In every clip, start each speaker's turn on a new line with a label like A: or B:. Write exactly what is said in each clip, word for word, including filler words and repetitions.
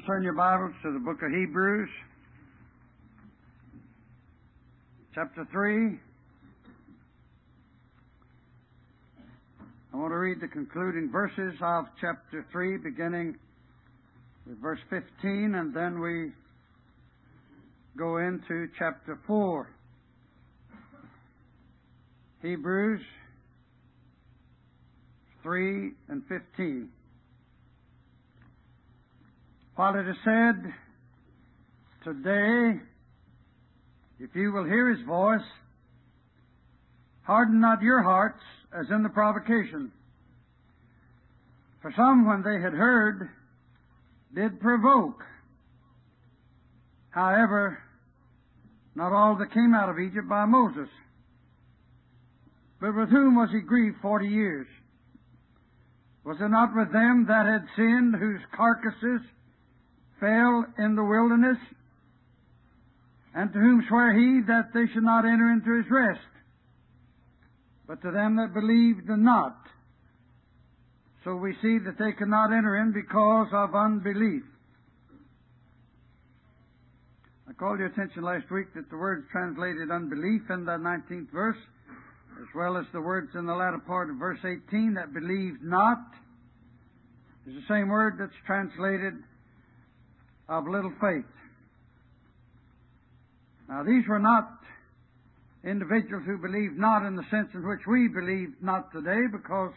A: turn your Bibles to the book of Hebrews, chapter three. I want to read the concluding verses of chapter three, beginning with verse fifteen, and then we go into chapter four. Hebrews three and fifteen. While it is said, today, if you will hear His voice, harden not your hearts as in the provocation. For some, when they had heard, did provoke. However, not all that came out of Egypt by Moses. But with whom was he grieved forty years? Was it not with them that had sinned, whose carcasses fell in the wilderness? And to whom sware he that they should not enter into his rest? But to them that believed not. So we see that they could not enter in because of unbelief. I called your attention last week that the words translated unbelief in the nineteenth verse, as well as the words in the latter part of verse eighteen, that believed not, is the same word that's translated of little faith. Now, these were not individuals who believed not in the sense in which we believe not today, because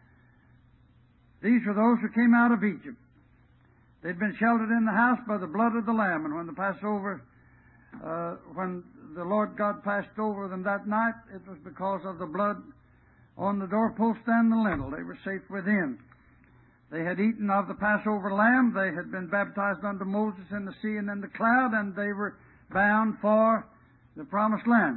A: these were those who came out of Egypt. They'd been sheltered in the house by the blood of the Lamb, and when the Passover, uh, when the Lord God passed over them that night, it was because of the blood on the doorpost and the lintel. They were safe within. They had eaten of the Passover lamb. They had been baptized unto Moses in the sea and in the cloud, and they were bound for the promised land.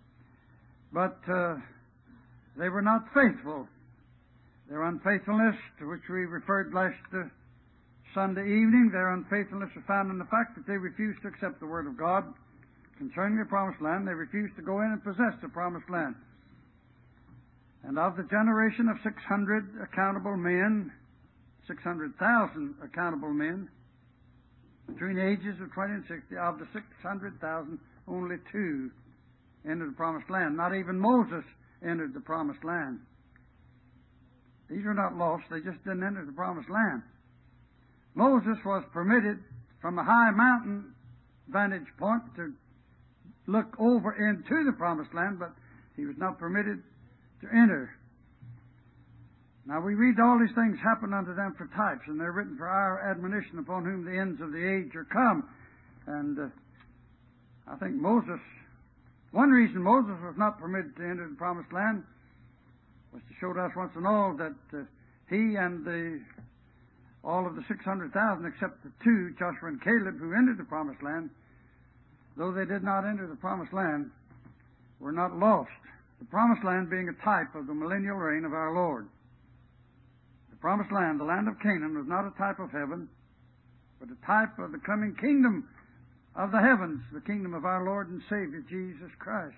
A: But uh, they were not faithful. Their unfaithfulness, to which we referred last uh, Sunday evening, their unfaithfulness was found in the fact that they refused to accept the Word of God concerning the promised land. They refused to go in and possess the promised land. And of the generation of six hundred accountable men, six hundred thousand accountable men, between the ages of twenty and sixty, of the six hundred thousand, only two entered the promised land. Not even Moses entered the promised land. These were not lost, they just didn't enter the promised land. Moses was permitted from a high mountain vantage point to look over into the promised land, but he was not permitted to enter. Now, we read all these things happen unto them for types, and they're written for our admonition, upon whom the ends of the age are come. And uh, I think Moses, one reason Moses was not permitted to enter the promised land was to show to us once and all that uh, he and the all of the six hundred thousand, except the two, Joshua and Caleb, who entered the promised land, though they did not enter the promised land, were not lost. The promised land being a type of the millennial reign of our Lord. The promised land, the land of Canaan, was not a type of heaven, but a type of the coming kingdom of the heavens, the kingdom of our Lord and Savior, Jesus Christ.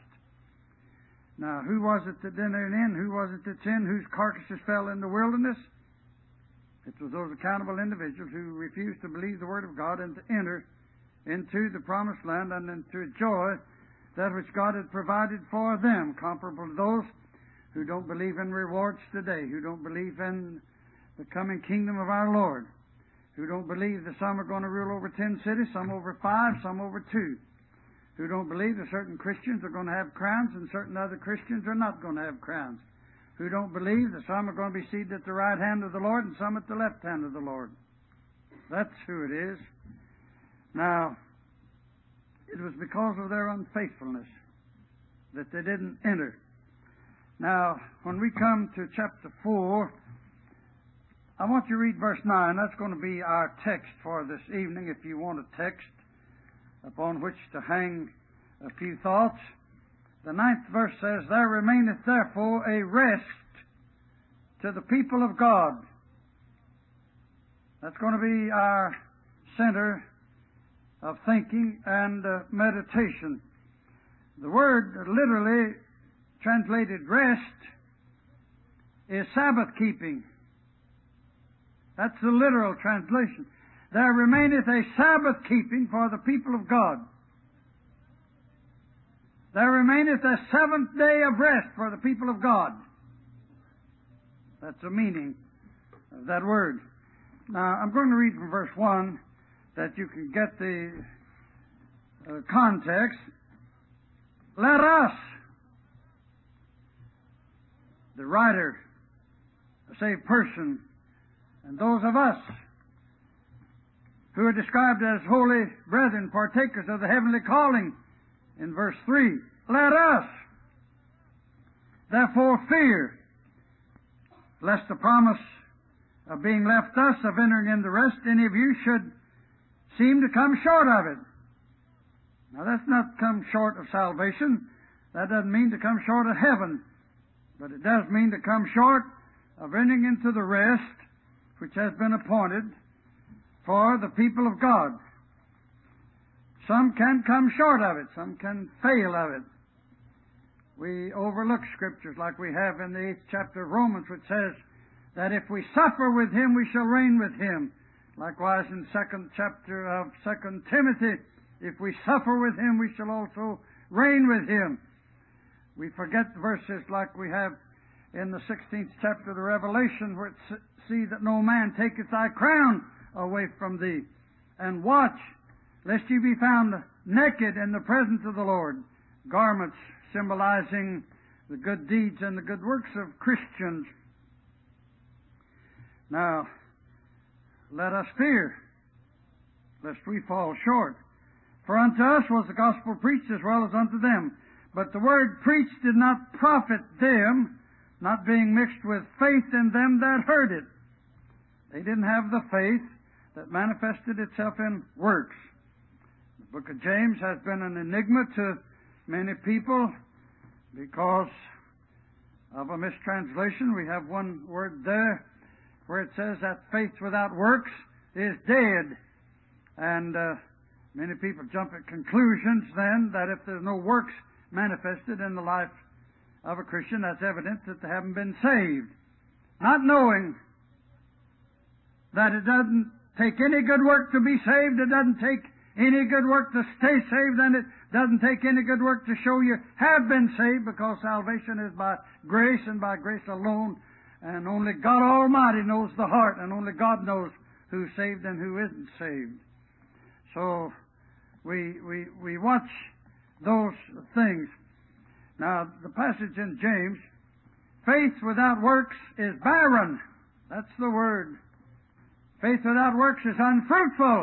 A: Now, who was it that didn't enter in? Who was it that's in, whose carcasses fell in the wilderness? It was those accountable individuals who refused to believe the Word of God and to enter into the promised land and then to enjoy that which God had provided for them, comparable to those who don't believe in rewards today, who don't believe in the coming kingdom of our Lord, who don't believe that some are going to rule over ten cities, some over five, some over two, who don't believe that certain Christians are going to have crowns and certain other Christians are not going to have crowns, who don't believe that some are going to be seated at the right hand of the Lord and some at the left hand of the Lord. That's who it is. Now, it was because of their unfaithfulness that they didn't enter. Now, when we come to chapter four, I want you to read verse nine. That's going to be our text for this evening, if you want a text upon which to hang a few thoughts. The ninth verse says, There remaineth therefore a rest to the people of God. That's going to be our center of thinking and uh, meditation. The word literally translated rest is Sabbath keeping. That's the literal translation. there remaineth a Sabbath keeping for the people of God. There remaineth a seventh day of rest for the people of God. That's the meaning of that word. Now, I'm going to read from verse one that you can get the uh, context. Let us, the writer, the saved person, and those of us who are described as holy brethren, partakers of the heavenly calling, in verse three, let us therefore fear, lest the promise of being left thus, of entering in the rest, any of you should seem to come short of it. Now that's not come short of salvation. That doesn't mean to come short of heaven. But it does mean to come short of entering into the rest which has been appointed for the people of God. Some can come short of it. Some can fail of it. We overlook scriptures like we have in the eighth chapter of Romans, which says that if we suffer with Him, we shall reign with Him. Likewise in second chapter of Second Timothy, if we suffer with Him, we shall also reign with Him. We forget verses like we have in the sixteenth chapter of the Revelation, where it see that no man taketh thy crown away from thee. And watch, lest ye be found naked in the presence of the Lord. Garments symbolizing the good deeds and the good works of Christians. Now, let us fear, lest we fall short. For unto us was the gospel preached as well as unto them. But the word preached did not profit them, not being mixed with faith in them that heard it. They didn't have the faith that manifested itself in works. The book of James has been an enigma to many people because of a mistranslation. We have one word there where it says that faith without works is dead. And uh, many people jump at conclusions then that if there's no works manifested in the life of a Christian, that's evidence that they haven't been saved. Not knowing that it doesn't take any good work to be saved, it doesn't take any good work to stay saved, and it doesn't take any good work to show you have been saved, because salvation is by grace and by grace alone, and only God Almighty knows the heart, and only God knows who's saved and who isn't saved. So we we we watch those things. Now, the passage in James, faith without works is barren. That's the word. Faith without works is unfruitful.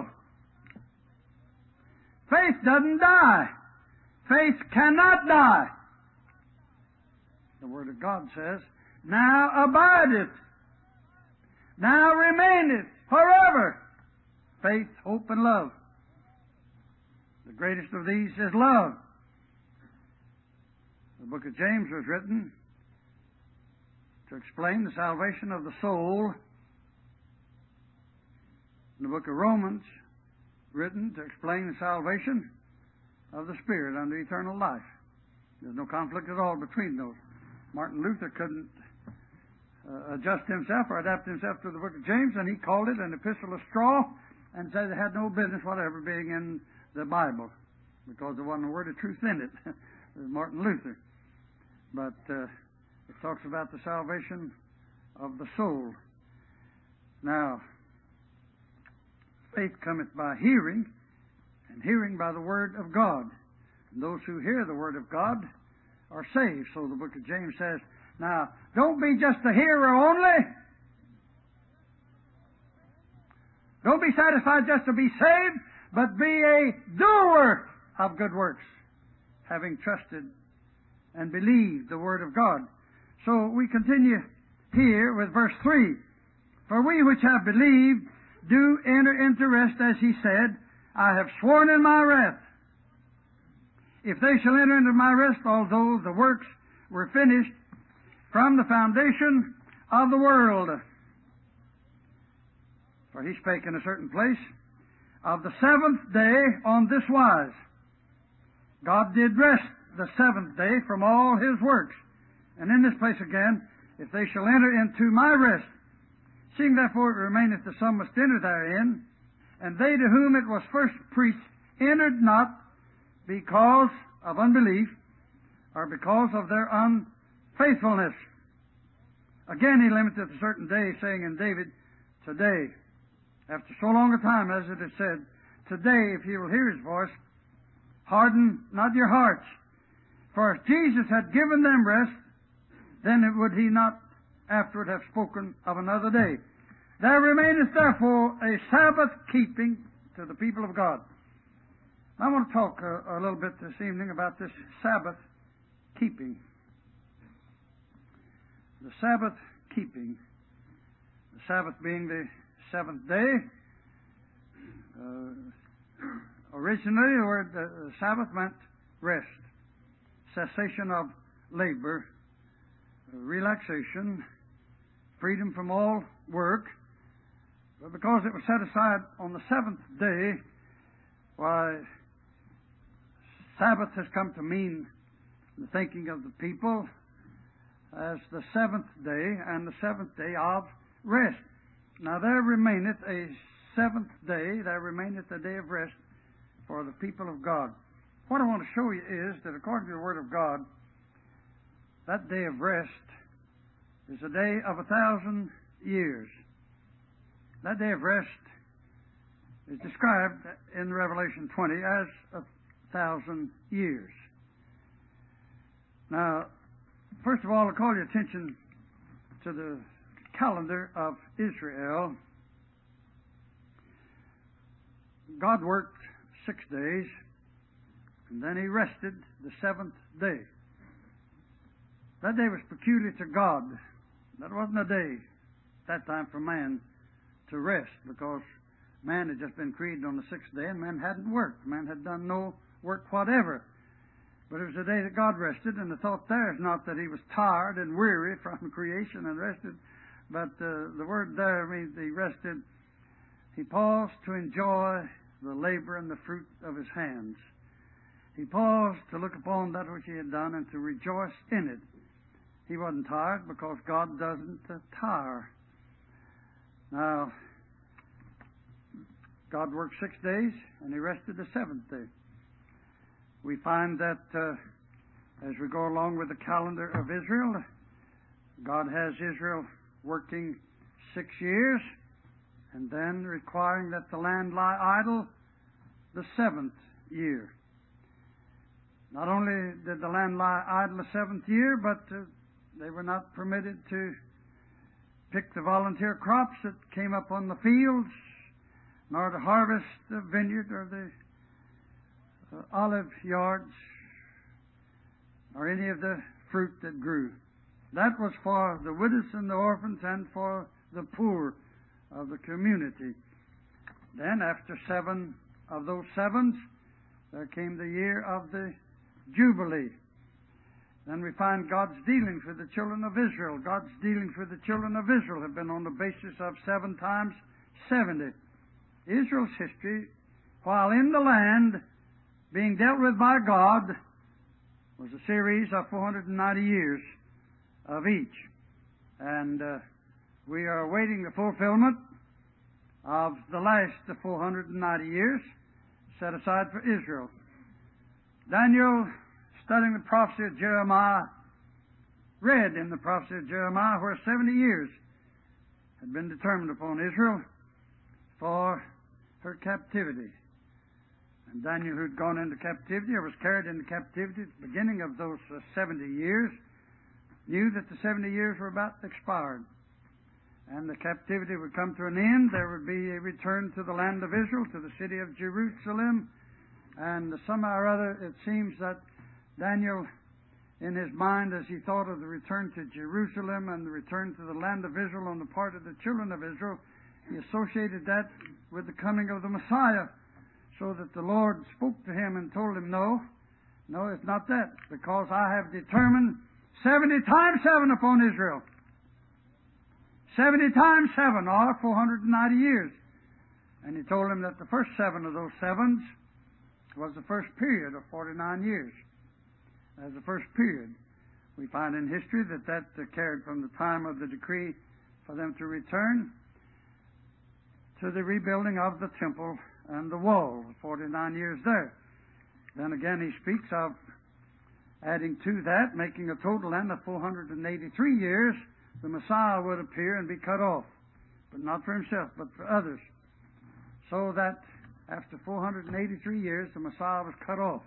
A: Faith doesn't die. Faith cannot die. The Word of God says, now abideth, now remaineth forever faith, hope, and love. The greatest of these is love. The book of James was written to explain the salvation of the soul. And the book of Romans written to explain the salvation of the spirit unto eternal life. There's no conflict at all between those. Martin Luther couldn't uh, adjust himself or adapt himself to the book of James, and he called it an epistle of straw and said it had no business whatever being in the Bible because there wasn't a word of truth in it. It was Martin Luther. But uh, it talks about the salvation of the soul. Now, faith cometh by hearing, and hearing by the Word of God. And those who hear the Word of God are saved. So the book of James says, now, don't be just a hearer only. Don't be satisfied just to be saved, but be a doer of good works, having trusted and believed the Word of God. So we continue here with verse three. For we which have believed do enter into rest, as he said, I have sworn in my wrath, if they shall enter into my rest, although the works were finished from the foundation of the world. For he spake in a certain place of the seventh day on this wise. God did rest the seventh day from all his works. And in this place again, if they shall enter into my rest, seeing therefore it remaineth that some must enter therein, And they to whom it was first preached entered not because of unbelief or because of their unfaithfulness. Again he limiteth a certain day, saying in David, today, after so long a time, as it is said, today, if ye will hear his voice, harden not your hearts. For if Jesus had given them rest, then would he not afterward have spoken of another day. There remaineth therefore a Sabbath keeping to the people of God. I want to talk a, a little bit this evening about this Sabbath keeping. The Sabbath keeping. The Sabbath being the seventh day. Uh, originally, the word uh, Sabbath meant rest, cessation of labor, relaxation, freedom from all work. But because it was set aside on the seventh day, why, Sabbath has come to mean, in the thinking of the people, as the seventh day and the seventh day of rest. Now there remaineth a seventh day, there remaineth a day of rest for the people of God. What I want to show you is that according to the Word of God, that day of rest is a day of a thousand years. That day of rest is described in Revelation twenty as a thousand years. Now, first of all, I call your attention to the calendar of Israel. God worked six days, and then he rested the seventh day. That day was peculiar to God. That wasn't a day at that time for man to rest, because man had just been created on the sixth day, and man hadn't worked. Man had done no work whatever. But it was a day that God rested, and the thought there is not that he was tired and weary from creation and rested, but uh, the word there means he rested. He paused to enjoy the labor and the fruit of his hands. He paused to look upon that which he had done and to rejoice in it. He wasn't tired because God doesn't uh, tire. Now, God worked six days and he rested the seventh day. We find that uh, as we go along with the calendar of Israel, God has Israel working six years and then requiring that the land lie idle the seventh year. Not only did the land lie idle the seventh year, but uh, they were not permitted to pick the volunteer crops that came up on the fields, nor to harvest the vineyard or the uh, olive yards, or any of the fruit that grew. That was for the widows and the orphans and for the poor of the community. Then, after seven of those sevens, there came the year of the Jubilee. Then we find God's dealings with the children of Israel. God's dealings with the children of Israel have been on the basis of seven times seventy. Israel's history, while in the land, being dealt with by God, was a series of four hundred ninety years of each. And uh, we are awaiting the fulfillment of the last of four hundred ninety years set aside for Israel. Daniel, studying the prophecy of Jeremiah, read in the prophecy of Jeremiah where seventy years had been determined upon Israel for her captivity. And Daniel, who'd gone into captivity or was carried into captivity at the beginning of those uh, seventy years, knew that the seventy years were about expired. And the captivity would come to an end. There would be a return to the land of Israel, to the city of Jerusalem. And somehow or other, it seems that Daniel, in his mind, as he thought of the return to Jerusalem and the return to the land of Israel on the part of the children of Israel, he associated that with the coming of the Messiah, so that the Lord spoke to him and told him, no, no, it's not that, because I have determined seventy times seven upon Israel. Seventy times seven, or four hundred ninety years. And he told him that the first seven of those sevens was the first period of forty-nine years. As the first period, we find in history that that uh, carried from the time of the decree for them to return to the rebuilding of the temple and the wall, forty-nine years there. Then again he speaks of adding to that, making a total then of four hundred eighty-three years, the Messiah would appear and be cut off, but not for himself, but for others. So that after four hundred eighty-three years, the Messiah was cut off.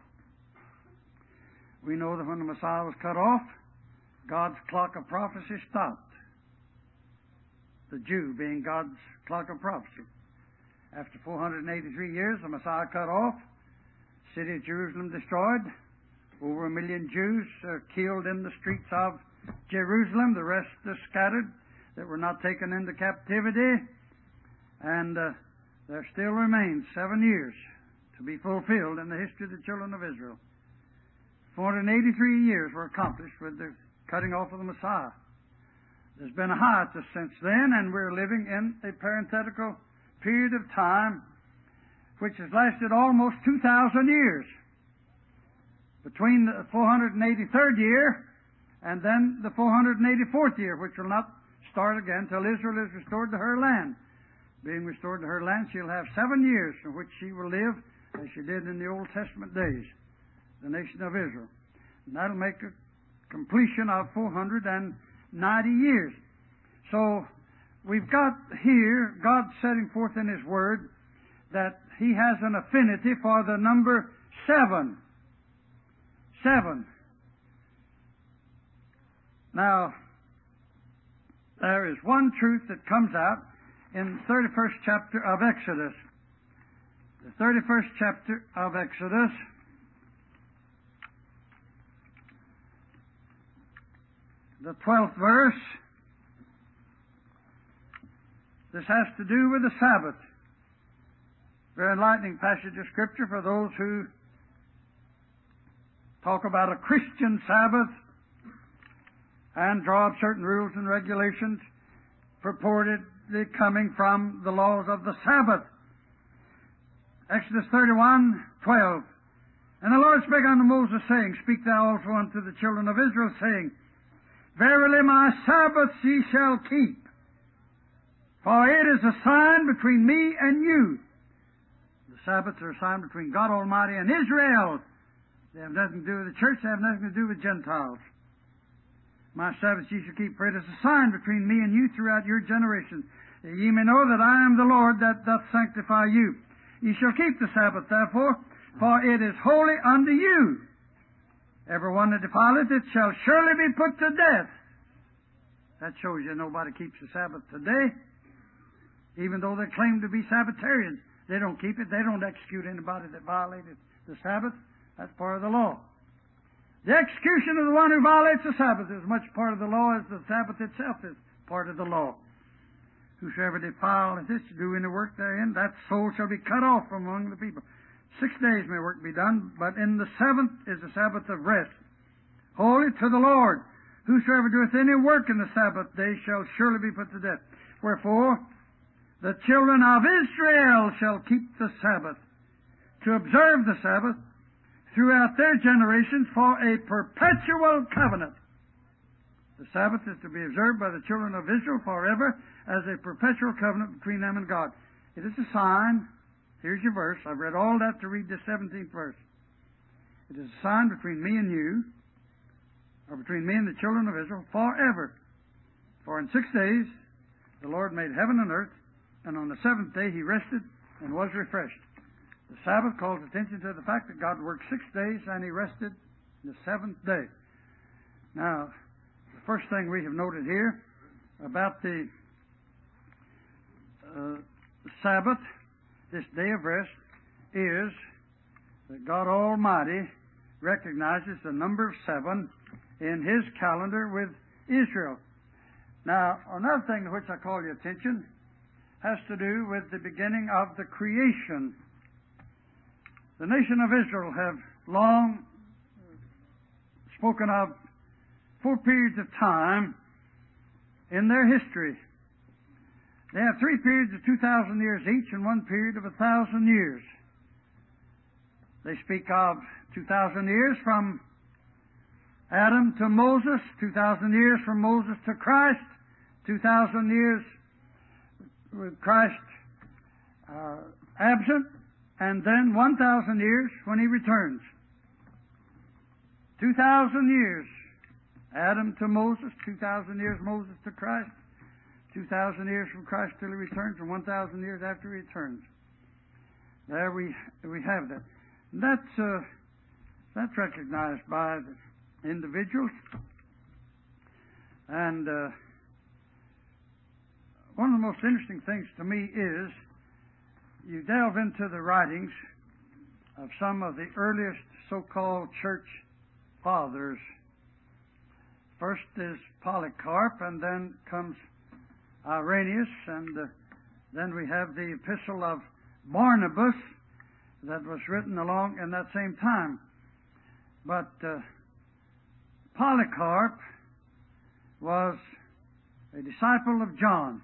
A: We know that when the Messiah was cut off, God's clock of prophecy stopped. The Jew being God's clock of prophecy. After four hundred eighty-three years, the Messiah cut off, city of Jerusalem destroyed, over a million Jews uh, killed in the streets of Jerusalem, the rest are scattered that were not taken into captivity, and uh, there still remains seven years to be fulfilled in the history of the children of Israel. four hundred eighty-three years were accomplished with the cutting off of the Messiah. There's been a hiatus since then, and we're living in a parenthetical period of time which has lasted almost two thousand years. Between the four hundred eighty-third year and then the four hundred eighty-fourth year, which will not start again till Israel is restored to her land. Being restored to her land, she'll have seven years in which she will live as she did in the Old Testament days, the nation of Israel. And that'll make a completion of four hundred ninety years. So we've got here God setting forth in His Word that He has an affinity for the number seven. Seven. Now, there is one truth that comes out in the thirty-first chapter of Exodus. The thirty-first chapter of Exodus. The twelfth verse. This has to do with the Sabbath. Very enlightening passage of Scripture for those who talk about a Christian Sabbath and draw up certain rules and regulations purportedly coming from the laws of the Sabbath. Exodus thirty-one, twelve. And the Lord spake unto Moses, saying, Speak thou also unto the children of Israel, saying, Verily my Sabbaths ye shall keep, for it is a sign between me and you. The Sabbaths are a sign between God Almighty and Israel. They have nothing to do with the church. They have nothing to do with Gentiles. My Sabbaths ye shall keep, for it is a sign between me and you throughout your generations, that ye may know that I am the Lord that doth sanctify you. Ye shall keep the Sabbath, therefore, for it is holy unto you. Every one that defileth it shall surely be put to death. That shows you nobody keeps the Sabbath today. Even though they claim to be Sabbatarians, they don't keep it. They don't execute anybody that violated the Sabbath. That's part of the law. The execution of the one who violates the Sabbath is as much part of the law as the Sabbath itself is part of the law. Whosoever defileth this to do any work therein, that soul shall be cut off from among the people. Six days may work be done, but in the seventh is the Sabbath of rest, holy to the Lord. Whosoever doeth any work in the Sabbath day shall surely be put to death. Wherefore, the children of Israel shall keep the Sabbath, to observe the Sabbath throughout their generations for a perpetual covenant. The Sabbath is to be observed by the children of Israel forever as a perpetual covenant between them and God. It is a sign. Here's your verse. I've read all that to read the seventeenth verse. It is a sign between me and you, or between me and the children of Israel, forever. For in six days the Lord made heaven and earth, and on the seventh day He rested and was refreshed. The Sabbath calls attention to the fact that God worked six days and He rested the seventh day. Now, the first thing we have noted here about the uh, Sabbath, this day of rest, is that God Almighty recognizes the number of seven in His calendar with Israel. Now, another thing to which I call your attention has to do with the beginning of the creation. The nation of Israel have long spoken of four periods of time in their history. They have three periods of two thousand years each and one period of a thousand years. They speak of two thousand years from Adam to Moses, two thousand years from Moses to Christ, two thousand years with Christ uh, absent, and then one thousand years when He returns. Two thousand years. Adam to Moses, two thousand years Moses to Christ, two thousand years from Christ till He returns, and one thousand years after He returns. There we we have that. And that's uh, that's recognized by the individuals. And uh, one of the most interesting things to me is you delve into the writings of some of the earliest so-called church fathers. First is Polycarp, and then comes Irenaeus, and uh, then we have the epistle of Barnabas that was written along in that same time. But uh, Polycarp was a disciple of John,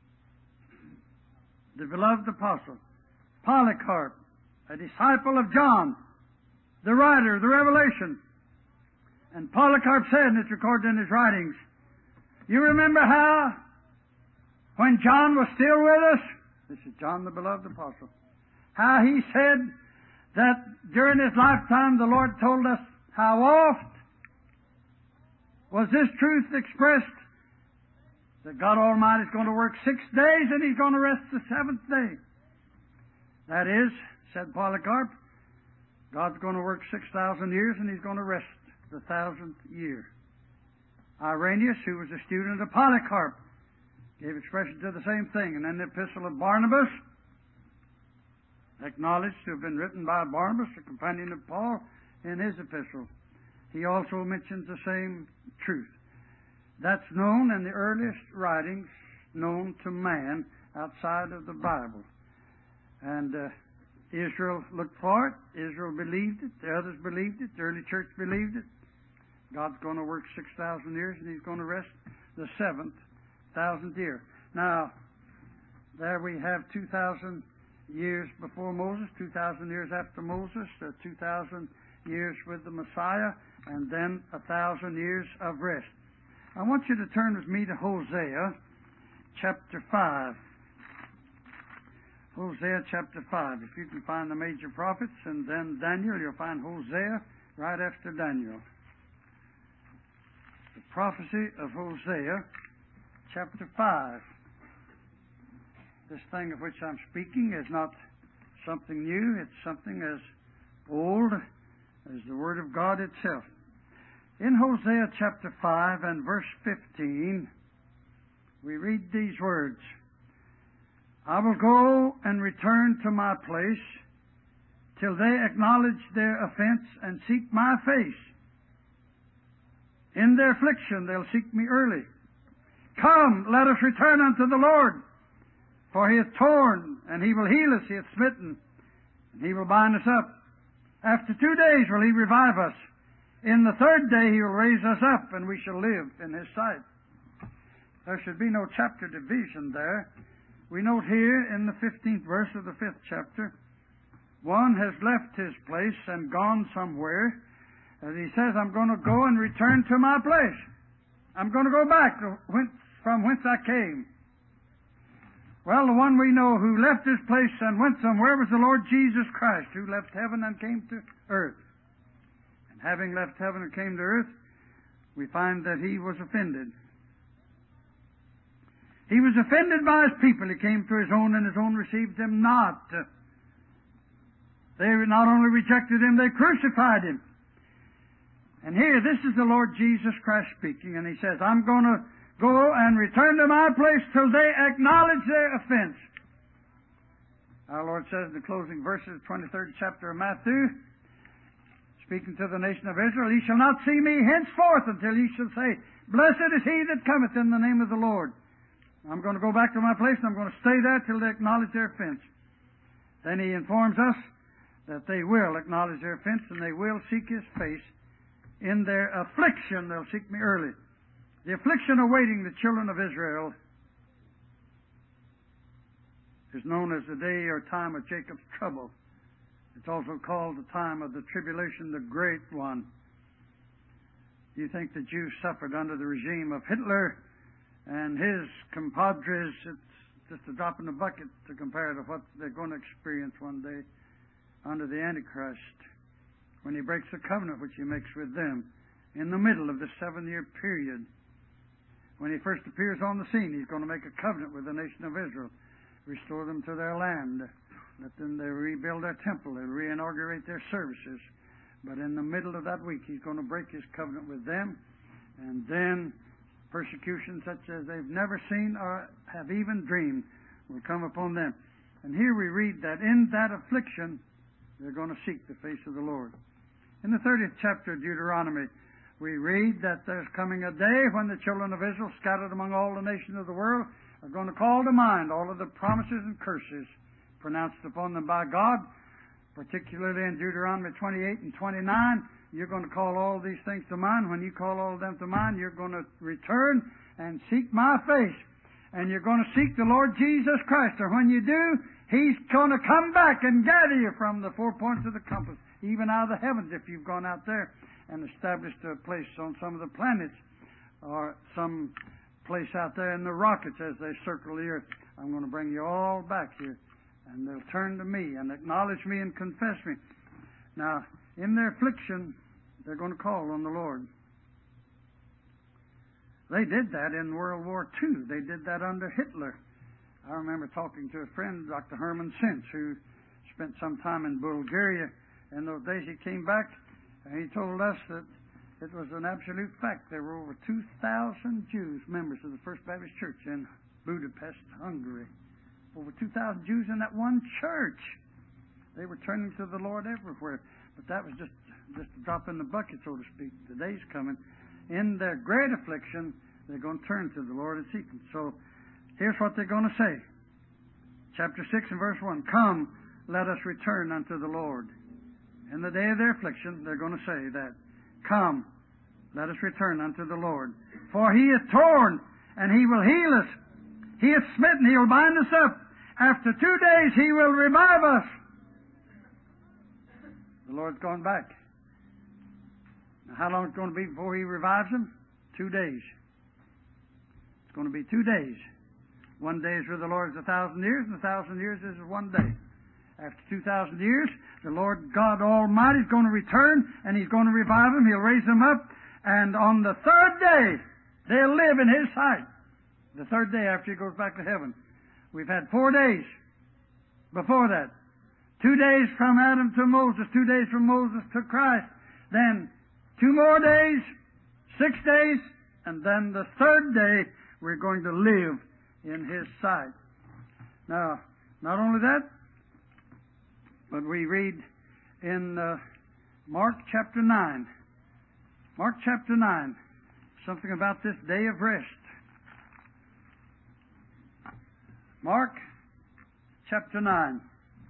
A: the beloved apostle. Polycarp, a disciple of John, the writer of the Revelation. And Polycarp said, and it's recorded in his writings, you remember how when John was still with us, this is John the beloved apostle, how he said that during his lifetime the Lord told us how oft was this truth expressed, that God Almighty is going to work six days and He's going to rest the seventh day. That is, said Polycarp, God's going to work six thousand years and He's going to rest the thousandth year. Irenaeus, who was a student of Polycarp, gave expression to the same thing. And then the epistle of Barnabas, acknowledged to have been written by Barnabas, a companion of Paul, in his epistle. He also mentions the same truth. That's known in the earliest writings known to man outside of the Bible. And uh, Israel looked for it. Israel believed it. The others believed it. The early church believed it. God's going to work six thousand years, and He's going to rest the seventh thousandth year. Now, there we have two thousand years before Moses, two thousand years after Moses, uh, two thousand years with the Messiah, and then a thousand years of rest. I want you to turn with me to Hosea chapter five. Hosea chapter five. If you can find the major prophets, and then Daniel, you'll find Hosea right after Daniel. The prophecy of Hosea chapter five. This thing of which I'm speaking is not something new. It's something as old as the Word of God itself. In Hosea chapter five and verse fifteen, we read these words, I will go and return to my place till they acknowledge their offense and seek my face. In their affliction they'll seek me early. Come, let us return unto the Lord, for He hath torn, and He will heal us. He hath smitten, and He will bind us up. After two days will He revive us. In the third day He will raise us up, and we shall live in His sight. There should be no chapter division there. We note here in the fifteenth verse of the fifth chapter, one has left his place and gone somewhere. As he says, I'm going to go and return to my place. I'm going to go back to whence, from whence I came. Well, the one we know who left his place and went somewhere was the Lord Jesus Christ, who left heaven and came to earth. And having left heaven and came to earth, we find that He was offended. He was offended by His people. He came to His own, and His own received Him not. They not only rejected Him, they crucified Him. And here, this is the Lord Jesus Christ speaking, and He says, I'm going to go and return to my place till they acknowledge their offense. Our Lord says in the closing verses of the twenty-third chapter of Matthew, speaking to the nation of Israel, Ye shall not see me henceforth until ye shall say, Blessed is he that cometh in the name of the Lord. I'm going to go back to my place, and I'm going to stay there till they acknowledge their offense. Then He informs us that they will acknowledge their offense, and they will seek His face. In their affliction, they'll seek me early. The affliction awaiting the children of Israel is known as the day or time of Jacob's trouble. It's also called the time of the tribulation, the great one. You think the Jews suffered under the regime of Hitler and his compadres at just a drop in the bucket to compare to what they're going to experience one day under the Antichrist when he breaks the covenant which he makes with them in the middle of the seven-year period. When he first appears on the scene, he's going to make a covenant with the nation of Israel, restore them to their land, let them they rebuild their temple, they'll reinaugurate their services. But in the middle of that week, he's going to break his covenant with them, and then persecution such as they've never seen or have even dreamed will come upon them. And here we read that in that affliction, they're going to seek the face of the Lord. In the thirtieth chapter of Deuteronomy, we read that there's coming a day when the children of Israel, scattered among all the nations of the world, are going to call to mind all of the promises and curses pronounced upon them by God, particularly in Deuteronomy twenty-eight and twenty-nine. You're going to call all these things to mind. When you call all of them to mind, you're going to return and seek my face. And you're going to seek the Lord Jesus Christ. Or when you do, He's going to come back and gather you from the four points of the compass, even out of the heavens, if you've gone out there and established a place on some of the planets or some place out there in the rockets as they circle the earth. I'm going to bring you all back here, and they'll turn to me and acknowledge me and confess me. Now, in their affliction, they're going to call on the Lord. They did that in World War Two. They did that under Hitler. I remember talking to a friend, Doctor Herman Sintz, who spent some time in Bulgaria. In those days he came back, and he told us that it was an absolute fact. There were over two thousand Jews, members of the First Baptist Church in Budapest, Hungary. Over two thousand Jews in that one church. They were turning to the Lord everywhere. But that was just, just a drop in the bucket, so to speak. The day's coming. In their great affliction, they're going to turn to the Lord and seek Him. So here's what they're going to say. Chapter six and verse one. Come, let us return unto the Lord. In the day of their affliction, they're going to say that. Come, let us return unto the Lord. For He is torn, and He will heal us. He is smitten, He will bind us up. After two days, He will revive us. The Lord's gone back. Now, how long is it going to be before He revives them? Two days. It's going to be two days. One day is with the Lord is a thousand years, and a thousand years is one day. After two thousand years, the Lord God Almighty is going to return, and He's going to revive them. He'll raise them up, and on the third day, they'll live in His sight. The third day after He goes back to heaven. We've had four days before that. Two days from Adam to Moses, two days from Moses to Christ. Then two more days, six days, and then the third day we're going to live in His sight. Now, not only that, but we read in uh, Mark chapter nine. Mark chapter nine, something about this day of rest. Mark chapter nine.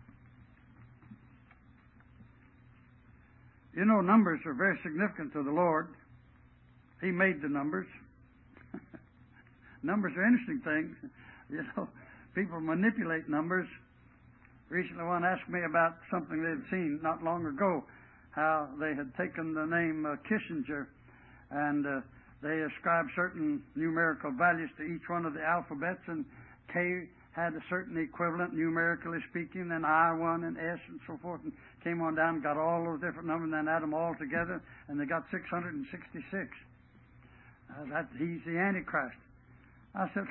A: You know, numbers are very significant to the Lord. He made the numbers. Numbers are interesting things. You know, people manipulate numbers. Recently one asked me about something they'd seen not long ago, how they had taken the name uh, Kissinger, and uh, they ascribed certain numerical values to each one of the alphabets, and K had a certain equivalent, numerically speaking, and I one and S and so forth, and came on down and got all those different numbers and then add them all together, and they got six hundred sixty-six. Uh, that, he's the Antichrist. I said,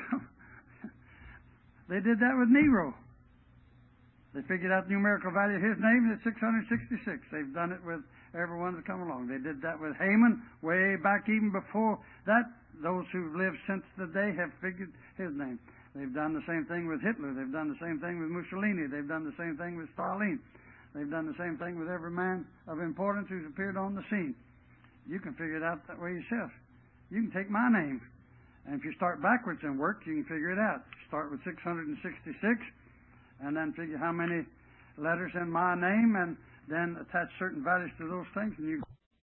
A: they did that with Nero. They figured out the numerical value of his name, and it's six hundred sixty-six. They've done it with everyone that's come along. They did that with Haman way back even before that. Those who've lived since the day have figured his name. They've done the same thing with Hitler. They've done the same thing with Mussolini. They've done the same thing with Stalin. They've done the same thing with every man of importance who's appeared on the scene. You can figure it out that way yourself. You can take my name, and if you start backwards and work, you can figure it out. Start with six hundred sixty-six, and then figure how many letters in my name, and then attach certain values to those things, and you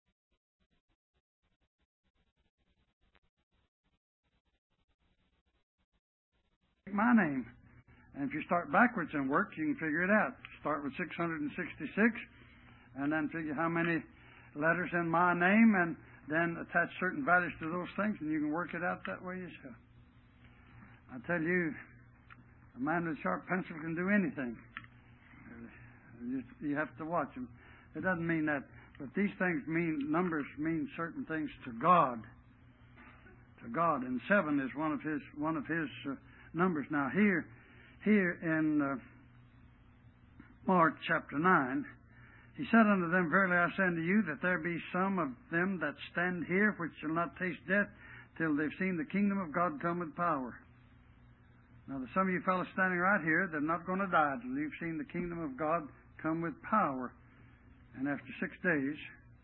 A: take my name. And if you start backwards and work, you can figure it out. Start with six hundred sixty-six, and then figure how many letters in my name, and then attach certain values to those things, and you can work it out that way yourself. I tell you, A man with a sharp pencil can do anything. You, you have to watch him. It doesn't mean that, but these things mean, numbers mean certain things to God. To God, and seven is one of his one of his uh, numbers. Now here, here in uh, Mark chapter nine, he said unto them, Verily I say unto you, that there be some of them that stand here which shall not taste death till they've seen the kingdom of God come with power. Now there's some of you fellows standing right here that are not going to die till you've seen the kingdom of God come with power. And after six days,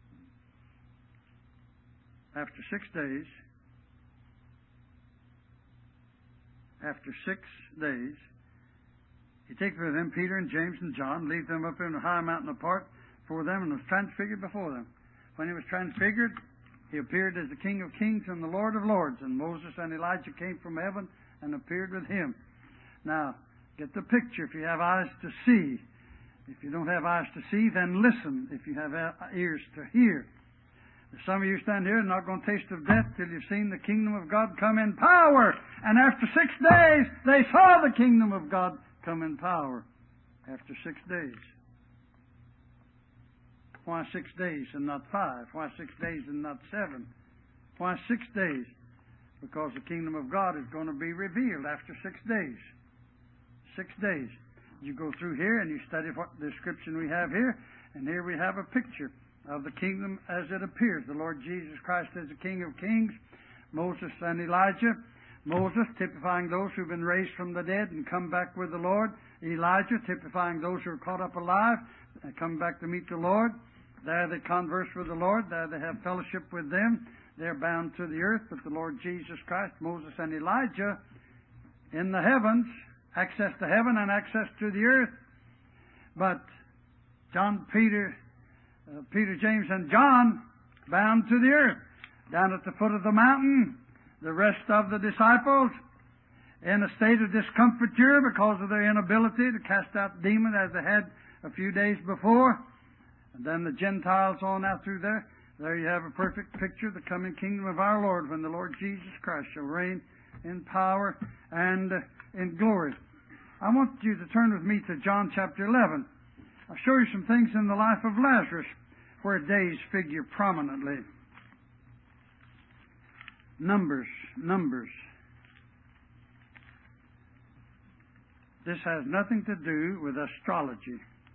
A: after six days, after six days, he taketh with him Peter and James and John, leave them up in a high mountain apart for them, and was transfigured before them. When he was transfigured, he appeared as the King of kings and the Lord of lords, and Moses and Elijah came from heaven and appeared with him. Now, get the picture. If you have eyes to see, if you don't have eyes to see, then listen. If you have ears to hear. Some of you stand here and not going to taste of death till you've seen the kingdom of God come in power. And after six days, they saw the kingdom of God come in power. After six days. Why six days and not five? Why six days and not seven? Why six days? Because the kingdom of God is going to be revealed after six days. Six days. You go through here and you study what description we have here, and here we have a picture of the kingdom as it appears. The Lord Jesus Christ is the King of kings, Moses and Elijah. Moses typifying those who've been raised from the dead and come back with the Lord. Elijah typifying those who are caught up alive and come back to meet the Lord. There they converse with the Lord. There they have fellowship with them. They're bound to the earth, but the Lord Jesus Christ, Moses and Elijah in the heavens, access to heaven and access to the earth. But John, Peter, uh, Peter, James, and John bound to the earth. Down at the foot of the mountain, the rest of the disciples in a state of discomfiture because of their inability to cast out demons as they had a few days before. And then the Gentiles on out through there. There you have a perfect picture of the coming kingdom of our Lord when the Lord Jesus Christ shall reign in power and in glory. I want you to turn with me to John chapter eleven. I'll show you some things in the life of Lazarus where days figure prominently. Numbers, numbers. This has nothing to do with astrology.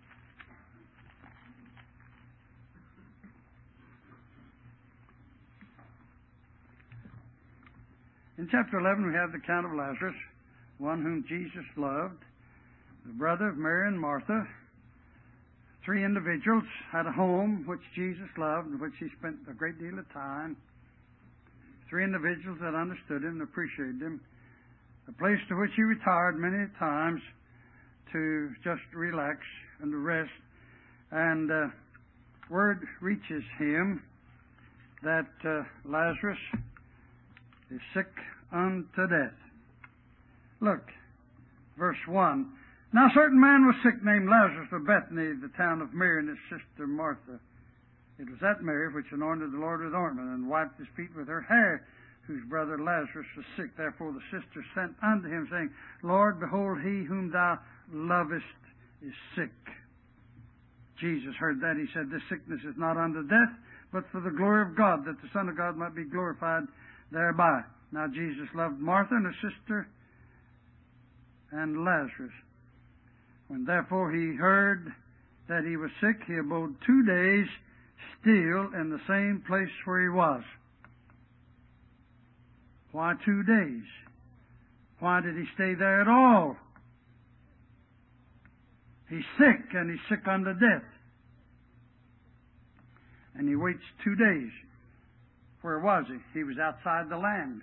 A: In chapter eleven, we have the account of Lazarus, one whom Jesus loved, the brother of Mary and Martha. Three individuals had a home which Jesus loved, in which he spent a great deal of time. Three individuals that understood him and appreciated him. A place to which he retired many times to just relax and to rest. And uh, word reaches him that uh, Lazarus is sick unto death. Look, verse one. Now a certain man was sick named Lazarus of Bethany, the town of Mary and his sister Martha. It was that Mary which anointed the Lord with ointment and wiped his feet with her hair, whose brother Lazarus was sick. Therefore the sister sent unto him, saying, Lord, behold, he whom thou lovest is sick. Jesus heard that. He said, This sickness is not unto death, but for the glory of God, that the Son of God might be glorified thereby. Now Jesus loved Martha and her sister and Lazarus. When therefore he heard that he was sick, he abode two days still in the same place where he was. Why two days? Why did he stay there at all? He's sick, and he's sick unto death. And he waits two days. Where was he? He was outside the land.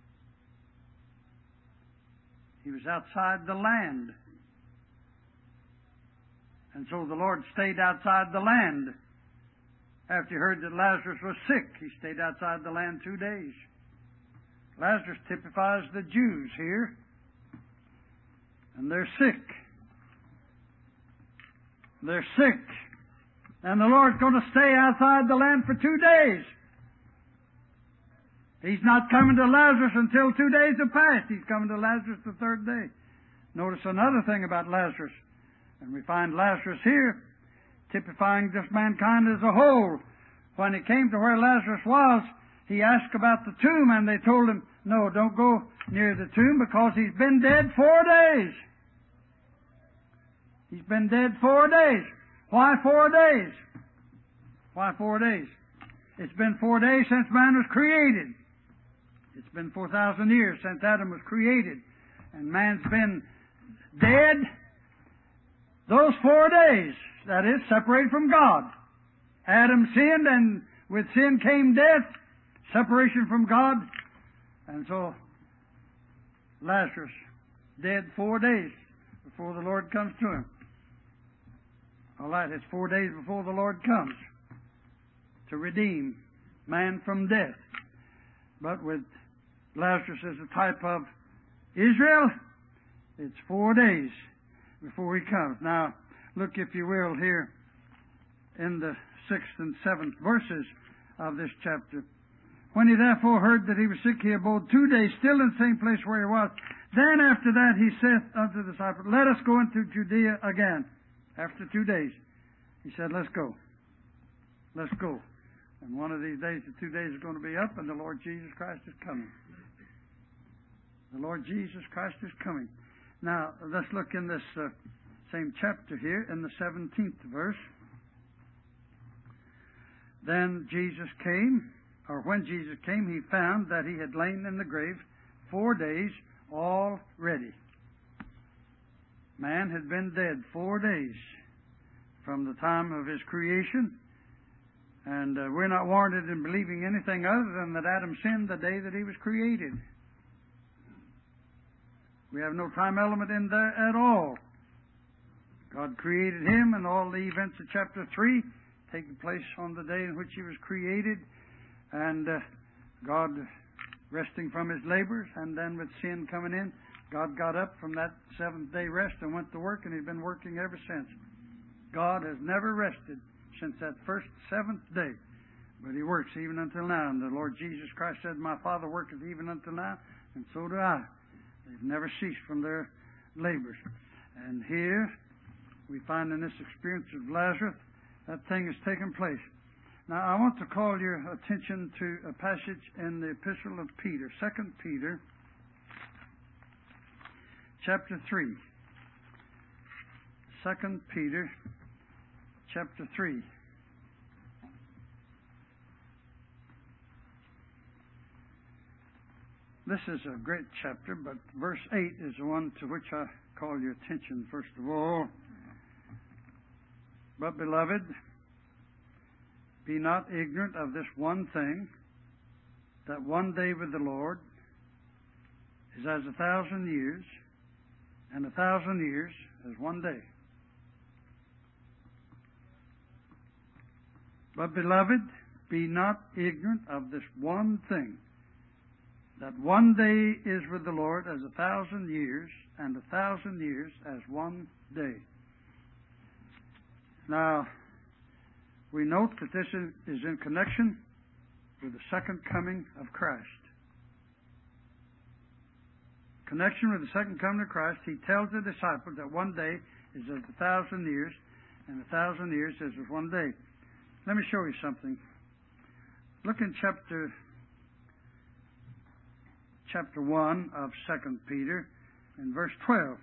A: He was outside the land. And so the Lord stayed outside the land. After he heard that Lazarus was sick, he stayed outside the land two days. Lazarus typifies the Jews here. And they're sick. They're sick. And the Lord's going to stay outside the land for two days. He's not coming to Lazarus until two days have passed. He's coming to Lazarus the third day. Notice another thing about Lazarus. And we find Lazarus here typifying just mankind as a whole. When he came to where Lazarus was, he asked about the tomb, and they told him, no, don't go near the tomb because he's been dead four days. He's been dead four days. Why four days? Why four days? It's been four days since man was created. It's been four thousand years since Adam was created. And man's been dead those four days. That is, separated from God. Adam sinned, and with sin came death, separation from God. And so, Lazarus, dead four days before the Lord comes to him. All right, it's four days before the Lord comes to redeem man from death. But with Lazarus as a type of Israel, it's four days before he comes. Now, look, if you will, here in the sixth and seventh verses of this chapter. When he therefore heard that he was sick, he abode two days still in the same place where he was. Then after that he saith unto the disciples, let us go into Judea again. After two days, he said, let's go. Let's go. And one of these days, the two days are going to be up, and the Lord Jesus Christ is coming. The Lord Jesus Christ is coming. Now, let's look in this uh, same chapter here, in the seventeenth verse. Then Jesus came, or when Jesus came, he found that he had lain in the grave four days already. Man had been dead four days from the time of his creation. And uh, we're not warranted in believing anything other than that Adam sinned the day that he was created. We have no time element in there at all. God created him, and all the events of chapter three taking place on the day in which he was created, and uh, God resting from his labors, and then with sin coming in, God got up from that seventh day rest and went to work, and he's been working ever since. God has never rested since that first seventh day, but he works even until now. And the Lord Jesus Christ said, my Father worketh even until now, and so do I. They've never ceased from their labors. And here we find in this experience of Lazarus, that thing has taken place. Now I want to call your attention to a passage in the Epistle of Peter, Second Peter, chapter three. Second Peter, chapter three. This is a great chapter, but verse eight is the one to which I call your attention first of all. But, beloved, be not ignorant of this one thing, that one day with the Lord is as a thousand years, and a thousand years as one day. But, beloved, be not ignorant of this one thing, that one day is with the Lord as a thousand years, and a thousand years as one day. Now, we note that this is in connection with the second coming of Christ. Connection with the second coming of Christ, he tells the disciples that one day is as a thousand years, and a thousand years is as one day. Let me show you something. Look in chapter chapter one of Second Peter, in verse twelve.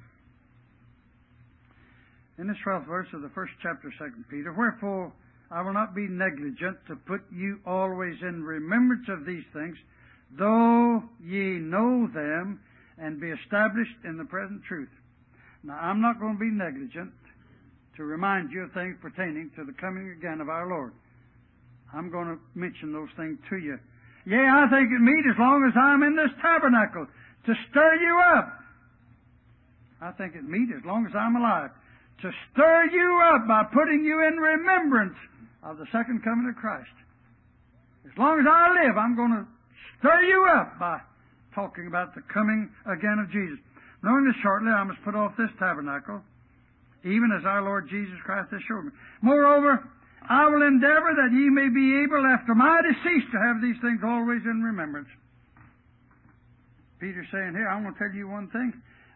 A: In this twelfth verse of the first chapter of Second Peter, wherefore I will not be negligent to put you always in remembrance of these things, though ye know them, and be established in the present truth. Now, I'm not going to be negligent to remind you of things pertaining to the coming again of our Lord. I'm going to mention those things to you. Yea, I think it meet as long as I'm in this tabernacle to stir you up. I think it meet as long as I'm alive to stir you up by putting you in remembrance of the second coming of Christ. As long as I live, I'm going to stir you up by talking about the coming again of Jesus. Knowing this shortly, I must put off this tabernacle, even as our Lord Jesus Christ has showed me. Moreover, I will endeavor that ye may be able, after my decease, to have these things always in remembrance. Peter's saying here, I'm going to tell you one thing.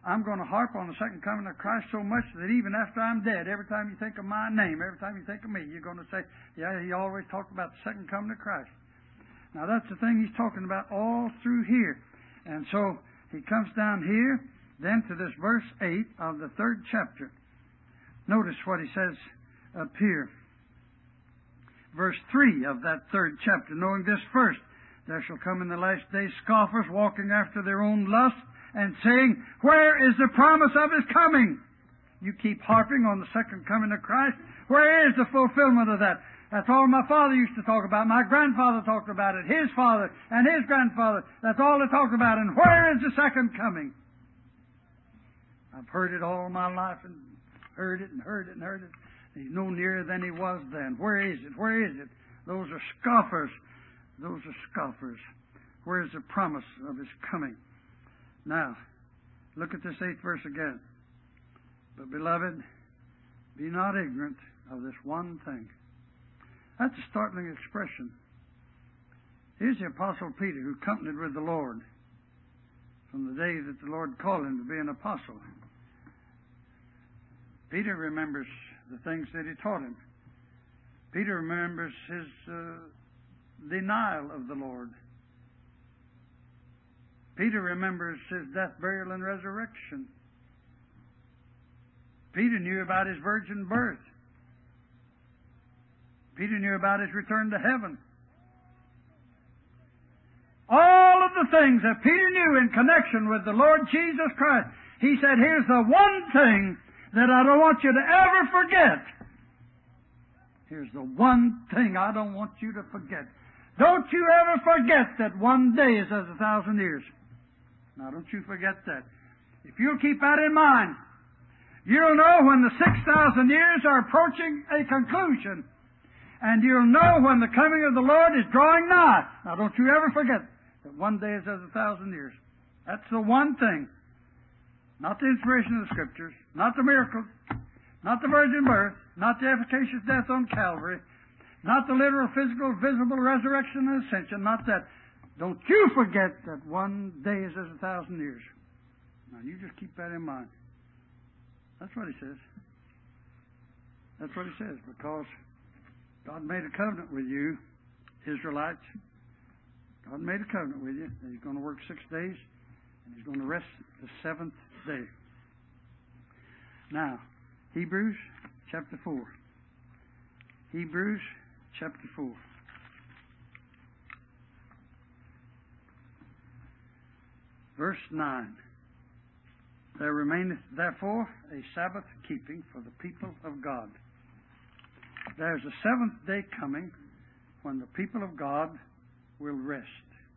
A: I'm going to harp on the second coming of Christ so much that even after I'm dead, every time you think of my name, every time you think of me, you're going to say, yeah, he always talked about the second coming of Christ. Now, that's the thing he's talking about all through here. And so he comes down here, then to this verse eight of the third chapter. Notice what he says up here. Verse three of that third chapter. Knowing this first, there shall come in the last days scoffers walking after their own lust, and saying, where is the promise of His coming? You keep harping on the second coming of Christ. Where is the fulfillment of that? That's all my father used to talk about. My grandfather talked about it. His father and his grandfather. That's all they talked about. And where is the second coming? I've heard it all my life and heard it and heard it and heard it. He's no nearer than he was then. Where is it? Where is it? Those are scoffers. Those are scoffers. Where is the promise of His coming? Now, look at this eighth verse again. But, beloved, be not ignorant of this one thing. That's a startling expression. Here's the Apostle Peter, who companied with the Lord from the day that the Lord called him to be an apostle. Peter remembers the things that he taught him. Peter remembers his uh, denial of the Lord. Peter remembers his death, burial, and resurrection. Peter knew about his virgin birth. Peter knew about his return to heaven. All of the things that Peter knew in connection with the Lord Jesus Christ, he said, here's the one thing that I don't want you to ever forget. Here's the one thing I don't want you to forget. Don't you ever forget that one day is as a thousand years. Now, don't you forget that. If you'll keep that in mind, you'll know when the six thousand years are approaching a conclusion. And you'll know when the coming of the Lord is drawing nigh. Now, don't you ever forget that one day is as a thousand years. That's the one thing. Not the inspiration of the Scriptures, not the miracles, not the virgin birth, not the efficacious death on Calvary, not the literal, physical, visible resurrection and ascension, not that. Don't you forget that one day is as a thousand years. Now, you just keep that in mind. That's what he says. That's what he says, because God made a covenant with you, Israelites. God made a covenant with you that He's going to work six days and He's going to rest the seventh day. Now, Hebrews chapter four. Hebrews chapter four. Verse nine. There remaineth therefore a Sabbath keeping for the people of God. There's a seventh day coming when the people of God will rest.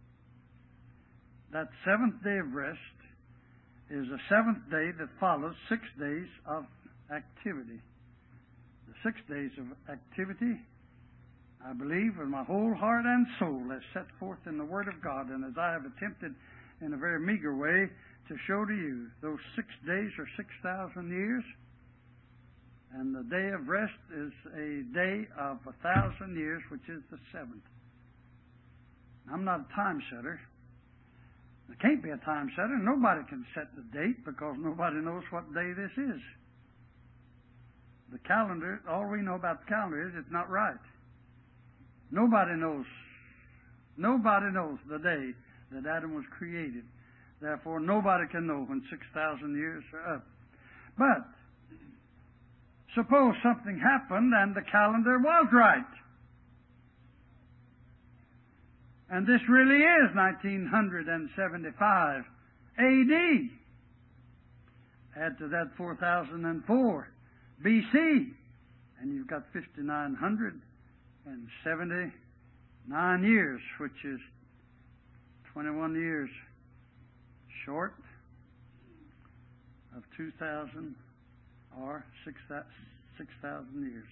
A: That seventh day of rest is a seventh day that follows six days of activity. The six days of activity, I believe, with my whole heart and soul, as set forth in the Word of God, and as I have attempted in a very meager way to show to you, those six days are six thousand years, and the day of rest is a day of a thousand years, which is the seventh. I'm not a time setter. There can't be a time setter. Nobody can set the date because nobody knows what day this is. The calendar, all we know about the calendar is it's not right. Nobody knows. Nobody knows the day that Adam was created. Therefore, nobody can know when six thousand years are up. But suppose something happened and the calendar was right. And this really is nineteen seventy-five A D. Add to that four thousand four B C, and you've got five thousand nine hundred seventy-nine years, which is twenty-one years short of two thousand or six thousand years.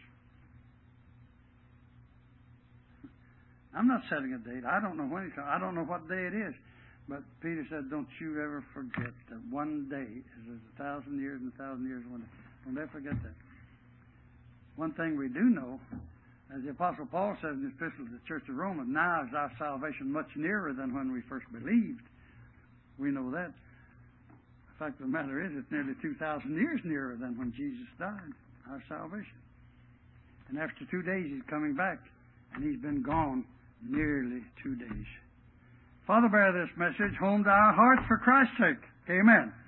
A: I'm not setting a date. I don't know when it's, I don't know what day it is. But Peter said, don't you ever forget that one day is as a thousand years and a thousand years one day. Don't ever forget that. One thing we do know, as the Apostle Paul says in his epistle to the Church of Rome, now is our salvation much nearer than when we first believed. We know that. The fact of the matter is, it's nearly two thousand years nearer than when Jesus died, our salvation. And after two days, He's coming back, and He's been gone nearly two days. Father, bear this message home to our hearts for Christ's sake. Amen.